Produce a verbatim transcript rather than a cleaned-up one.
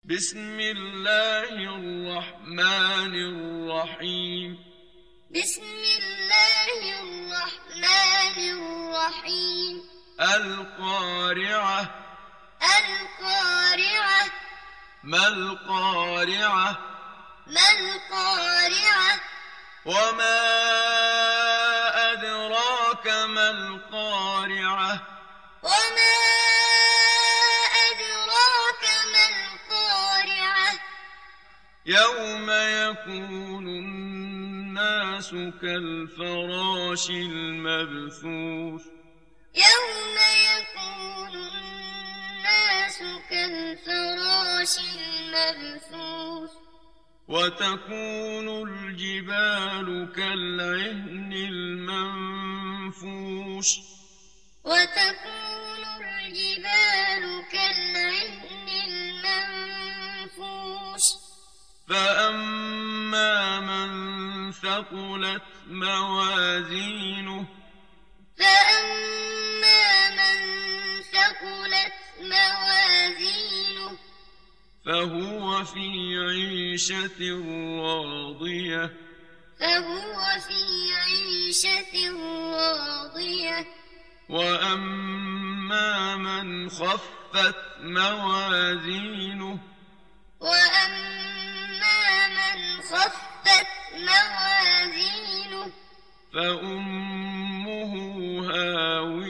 بسم الله الرحمن الرحيم بسم الله الرحمن الرحيم القارعة القارعة ما القارعة ما القارعة وما أدراك ما القارعة وما أدراك ما القارعة يوم يكون الناس كالفراش المبثوث يوم يكون الناس كالفراش المبثوث وتكون الجبال كالعهن المنفوش وتكون الجبال كالعهن المنفوش فأما من ثقلت موازينه فأما من ثقلت موازينه فهو في عيشة راضية فهو في عيشة راضية وأما من خفت موازينه وأما من خفت موازينه فأمه هاوية